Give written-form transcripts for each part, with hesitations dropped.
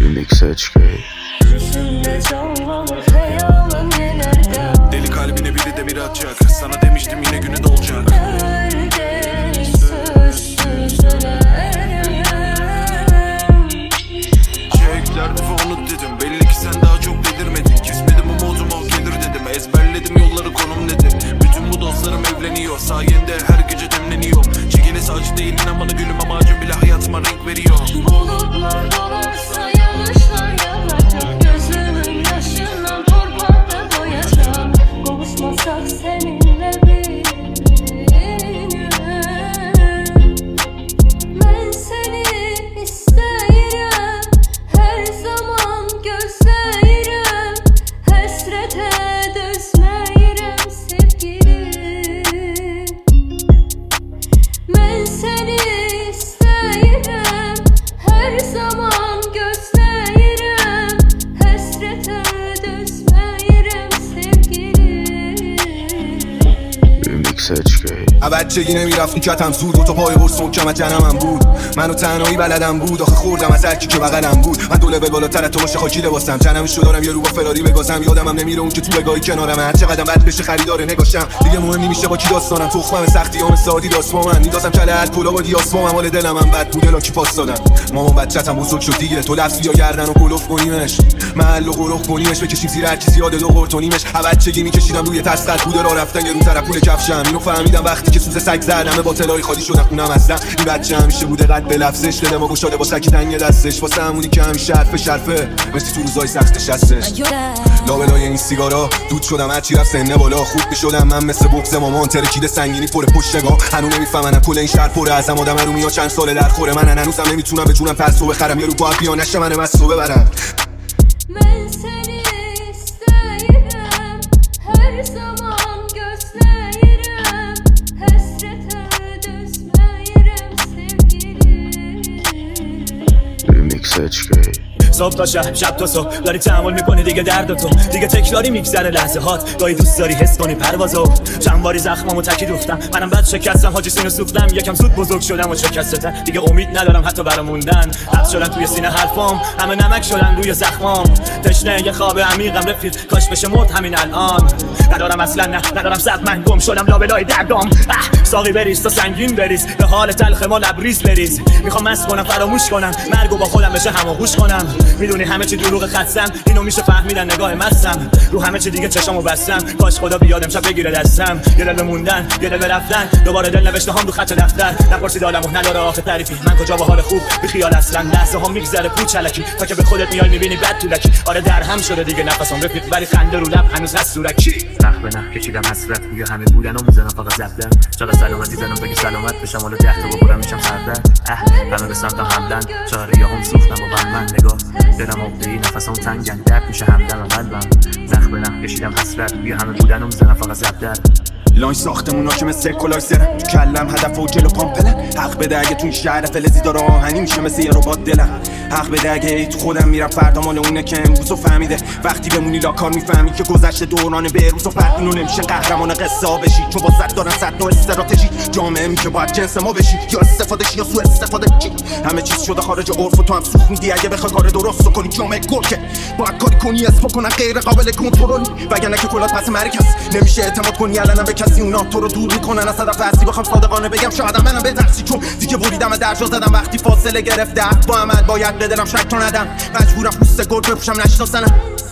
Remix HK. Gözümde canlanır hayalın nelerden. Deli kalbine biri demir atacak. Sana demiştim yine günü dolacak. Nerede sözsüz sözlerim. Çekler defa unut dedim. Belli ki sen daha çok delirmedin. Kesmedim umudum o gelir dedim. Ezberledim yolları konum nedir. Bütün bu dostlarım evleniyor. Sayende her gece demleniyor. Çekilesi acı değil inan bana gülüm ama acı bile hayatıma renk veriyor. Bulutlar dolarsa yanlışlar yanacak. Gözümün yaşından torbada doyacağım. Konuşmasak seninle bir gün. Ben seni isterim, her zaman gözlerim. Hasrete dözmeyirim sevgilim. Ben seni isterim, her zaman gözlerim. Hasrete dözmeyirim sevgilim. Remix HK. بچگی نمیرفت نیکتم زود و تو پای برس محکم جنمم بود منو تنهایی بلدم بود آخه خوردم از هرکی که بغلم بود من دو لول بالاتر از تو باشه خاکی لباسم جنمش رو دارم یه رو با فراری بگازم یادمم نمیره اون که تو بگاهی کنارم هر چقدر بد بشه خریدار نگاشم دیگه مهم نمیشه با کی داستانم تخمم سختیام سادی داست با من میدازم کله الکلا با دیاسپام حال دلمم بد بود الا کی پاس دادم مامان بچه‌تم بزرگ شد دیگه تو لفظی یا گردن و کلوف کنیمش محل و قروخ کنیمش بکشیم زیر هر کی زیاد دو قرتونیمش بچگی میکشیدم روی تسقط بود راه رفتن یه رو ترکون کفشم اینو فهمیدم وقتی که سوز سگ زدم با تلای خالی شدم خونم اصلا این بچه همیشه بوده قد به لفظش دل ما گشاده با سکی تنگ دستش واسه همونی که همیشه حرفه مثل تو روزای سختش هستش لابلای این سیگارا دود شدم هرچی رفت سنه بالا خوب میشدم من مثل بغض مامان ترکیده سنگینی پر پشت نگاه هنوز نمیفهمن کل این شهر پر ازم آدم رو میاد چند سال در خوره من هنوزم نمیتونم به جونم ترسو بخرم یه رو با بیا نشه من مسو ببرم Ben seni isterim, her zaman gözlerim. Hasrete dözmeyirim sevgilim. Remix HK. صبح تا شب تا صبح داری تحمل میکنی دیگه درد تو دیگه تکراری میگذره لحظه هات گاهی دوست داری حس کنی پروازو چند باری زخمامو تکی دوختم منم بعد شکستم حاجی سینو سوختم یکم زود بزرگ شدم و شکستتم دیگه امید ندارم حتی برا موندن حبس شدن توی سینه حرفام همه نمک شدن روی زخمام تشنه یه خواب عمیقم رفیق کاش بشه مرد همین الان ندارم اصلا ندارم صد من گم شدم لابلای دردام ساقی بریز تا سنگین بریز به حال تلخ ما لبریز بریز میخوام مست کنم فراموش کنم مرگو با خودم بشه هماغوش کنم میدونی همه چی دروغ خستم اینو میشه فهمیدن نگاه مستم رو همه چی دیگه چشامو بستم کاش خدا بیاد امشب بگیره دستم یه دل موندن یه دل رفتن دوباره دل نوشته هم رو خط دفتر نپرسید عالمو نداره آخه تعریفی من کجا با حال خوب بی خیال اصلا لحظه ها میگذره پوچلکی تا که به خودت میای میبینی بد طولکی آره در هم شده دیگه نفسم رفیق ولی خنده رو لب هنوز هست صورکی نخ به نخ کشیدم حسرت میگه همه بودن و میزنم فقط زبدن چقدر سلامتی زنم بگی سلامت بشم حالا 10 تا بخورم میشم سردن همه به سمتم حملن چهار هم سوختم و من نگاه دلم عقده‌ای نفسم تنگن درد میشه همدم و قلبم نخ به نخ کشیدم حسرت میگه همه بودن و میزنم فقط زبدن لاین ساختمونا که مثل کلای سرم تو کلم هدف و جلو پامپلن حق بده اگه تو این شهر فلزی داره آهنی میشه مثل یه ربات دلم حق بده اگه ای تو خودم میرم فردا مال اونه که امروزو فهمیده وقتی بمونی لاکار میفهمی که گذشته دوران بهروز و فرقینو نمیشه قهرمان قصه ها بشی چون با صد دارن صد نوع استراتژی جامعه میگه باید جنس ما بشی یا استفاده شی یا سوء استفاده چی همه چیز شده خارج عرف و تو هم سوخ میدی اگه بخوای کار درستو کنی جامعه گرکه باید کاری کنی اسم کنن غیر قابل کنترل وگرنه که کلات پس مرکز نمیشه اعتماد کنی الان به کسی اونا تو رو دور میکنن از هدف اصلی بخوام صادقانه بگم شاید منم به تقصیر چون دیگه بریدم درجا زدم وقتی فاصله گرفت با عمل باید بدلم شک تو ندم مجبورم پوست گرگ بپوشم نشناسنم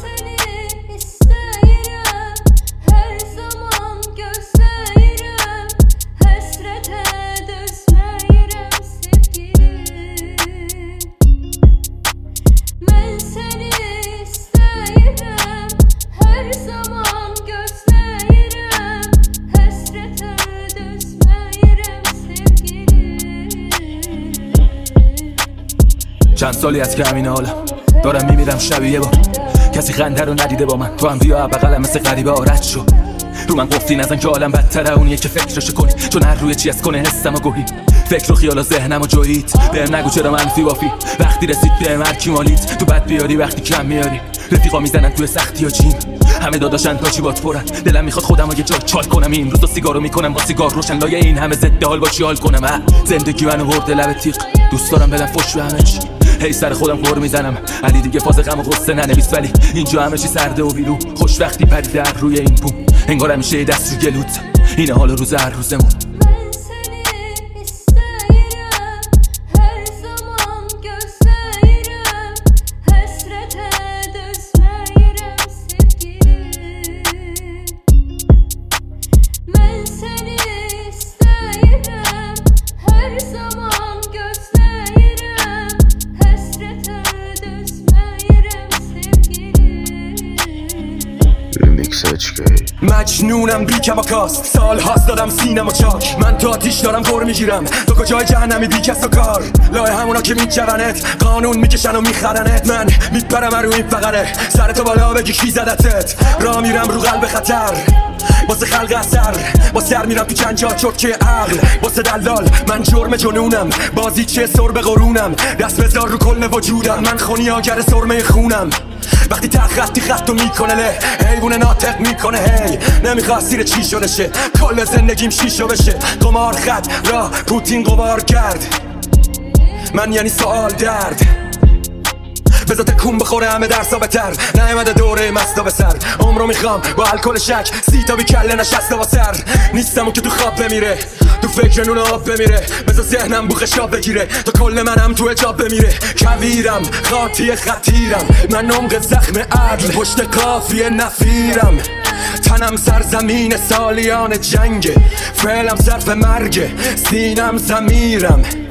چند سالی از که همین حالم دارم میمیرم شبیه با کسی خنده رو ندیده با من تو هم بیا بغلم مثل غریبه رد شو رو من گفتی نزن که عالم بدتره اونیه که فکرشو کنی چون هر روی چی از کنه حسم و گوهی فکر و خیال و ذهنم و جویید بهم نگو چرا منفی بافی وقتی رسید بهم هر کی مالید تو بد بیاری وقتی کم میاری رفیقا میزنن توی سختی ها جیم همه داداشن تا چی بات پرن دلم میخواد خودم رو یه جا چال کنم این روزا سیگارو میکنم با سیگار روشن لایه این همه ضد حال با چی حال کنم زندگی منو برده لب تیغ دوست دارم بدم فوش به همه چی هی سر خودم غر میزنم علی دیگه فاز غم و غصه ننویس، ولی اینجا همه چی سرده و بیرو خوش وقتی پریده در روی این بوم، انگار همیشه دست رو گلوت اینه حال روز هر روزمون. من seni istəyirəm, hər zaman gözləyirəm, həsrətə dözməyirəm sevgilim. Mən səni istəyirəm, hər zaman gözləyirəm, həsrətə dözməyirəm sevgilim. Remix HK. مجنونم بی کماکاست، سال هاست دادم سینم و چاک، من تو آتیش دارم پر میگیرم، تو کجای جهنمی بی کس و کار، لای همونا که میجونت قانون میکشن و میخرنت، من میپرم رو این فقره، سر تو بالا بگی کی زدتت، را میرم رو قلب خطر واسه خلق اثر، با سر میرم تو جنجا چرکه عقل واسه دلال، من جرم جنونم بازی چه سر به قرونم، دست بذار رو کل وجودم، من خونیاگر سرمه خونم، وقتی خطی خطو میکنه له حیوون ناطق میکنه هی نمیخواد چی شده شه، کل زندگیم شیشو بشه، قمار خط را پوتین قمار کرد، من یعنی سوال درد بذار تکون بخوره همه درسا بتر، نیومده دوره مستا به سر، عمرو میخوام با الکل شک 30 تا بی کله نشسته با سر، نیستم اون که تو خواب بمیره، تو فکر نون آب بمیره، بذار ذهنم بوخش آب بگیره، تا کل منم تو اجاب بمیره، کویرم خاطی خطیرم، من عمق زخم عدل پشت قافیه نفیرم، تنم سرزمین سالیان جنگه، فعلم صرف مرگه، سینم زمیرم.